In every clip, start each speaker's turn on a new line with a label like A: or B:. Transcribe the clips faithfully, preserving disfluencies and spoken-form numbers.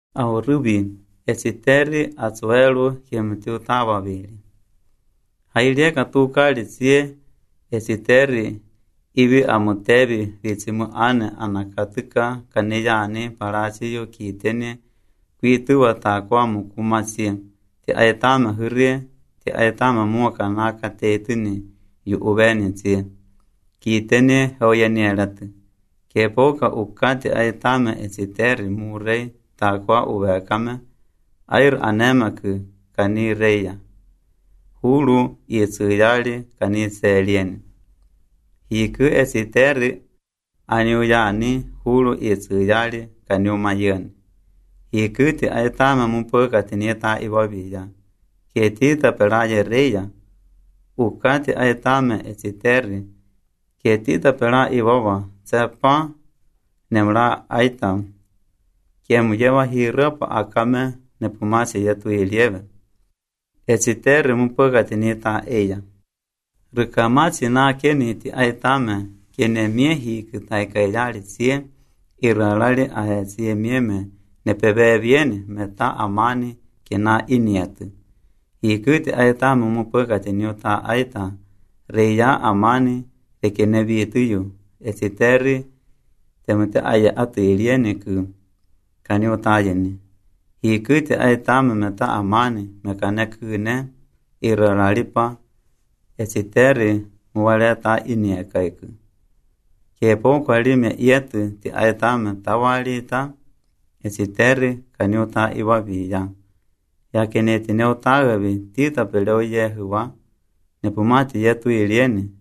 A: Ahoribi Esiteri atsuelu kiemtiutavavili. Hailieka tukali tsie Esiteri ibi amutebi vitsimu ane anakatika kaneyani parasiyo kitene kuituwa takwa mukumatsie ti ayetama hirie ti ayetama muka naka tetini yu ubeni tsie kitene hoyanielati kepoka ukati ayetama Esiteri murei takwa ubekame air anemaki kani reya hulu yetsuyali kani selieni hiku Esiteri aniuyani hulu yetsuyali kani umayeni hiku ti ayetama mupoka tinita iwabiya ketita pelaye reya ukati ayetama Esiteri ketita pela iwawa tsepa nemla aitam Kiemuyewa hirapa akame nepumasi yetu ilieve. Esiteri mupoka tinita eya. Rikamasi na keni ti aitame kene miehi kitaikayali tsie iralali ahe tsie mieme nepebe viene meta amani kena iniati. Hikuti aitame mupoka tiniota aita reya amani ekene vietiyo. Esiteri temute aya atu iliene ku kani utayeni hikuti ayetama meta amani mekane kune iralalipa Esiteri muwaleta inie kaiku kepo kwalime yetu ti ayetama tawalita Esiteri kani uta iwabiya yakene tine utagabi tita peleo yehuwa nepumati yetu ilieni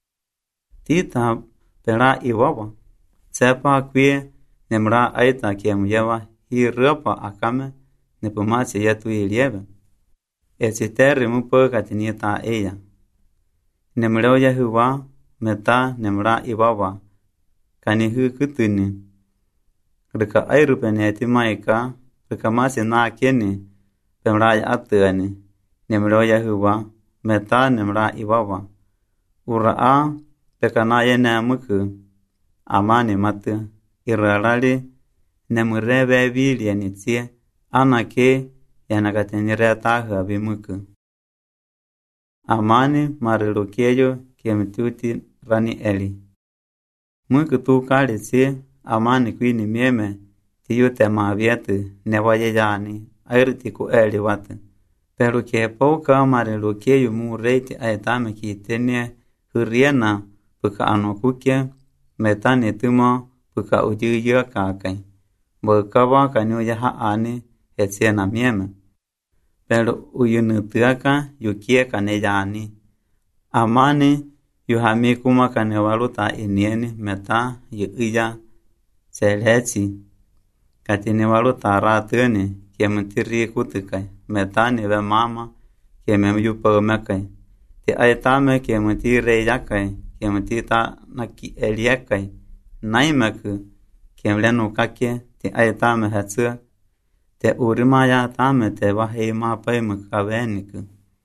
A: tita pela iwawa sepa kwie nemra aita kiemuyewa hirapa akame nepumasi yetu ilieve. Esiteri mupoka tinita eya. Nemleo yehuwa meta nemra iwawa kani hukutuni. Rika airupene maika rika masi na keni pemra ya atuani nemleo yehuwa meta nemra iwawa. Uraa pekana yene muku amani matu iralali nemurebe bilieni tsie anake yanakatenire taha bimuku. Amani marilukeyo kiemtuti rani eli. Muku tukali tsie amani kwini mieme tiyute mavietu nevayeyani airtiku eli watu. Pero kepoka marilukeyo mureiti aetame kitene huriena puka anokuke metani tumo puka ujuyo kakai. Bokawa kanyuya haani etsiena mieme. Pero uyunutuaka yukie kaneyani. Amani yuhami kuma kanewaluta inieni meta yuya seletsi. Katinewaluta ratuni kiemutiri kutukai. Meta niwe mama kiemuyupomekai. Ti aitame kiemutire yakai. Kiemutita naki eliekai. Naimeku kiemlenu kake ti aitame hetsu te urimaya tame te wahi mapai mukaveniku.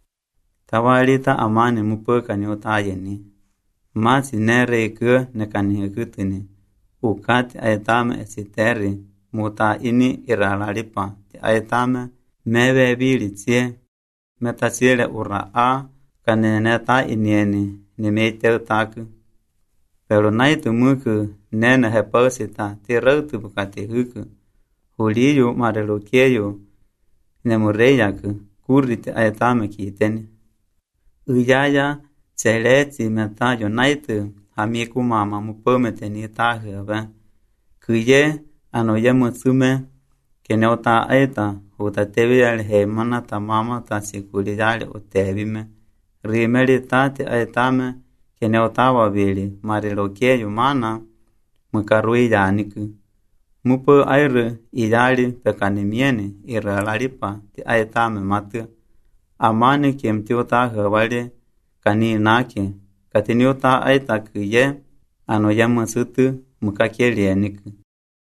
A: Tawalita amani mupoka ni utayeni. Masi nere iku nekani hekutuni. Ukati aitame Esiteri muta ini iralalipa. Ti aitame mewe bili tsie metasile uraa kaneneta inieni ni meite utaku. Pero naitu muku nene hepausita ti rautu bukati huku. Huliyo marilukeyo nemureyaku kuriti ayetame kiteni. Uyaya tseletsi metayo naitu hamiku mama mupomete ni tahiawe. Kuye anoye mutsume keneota aita utatevi yali heimana ta mama ta sikuli yali utevime. Rimeli tati ayetame keneota wabili marilukeyo mana mukarui yaniku. Mupo airu iyali pekanimieni iralalipa ti ayetame matu. Amani kiemtiuta hawali kani nake. Katiniuta aita kuye anoye musutu mukakelieniku.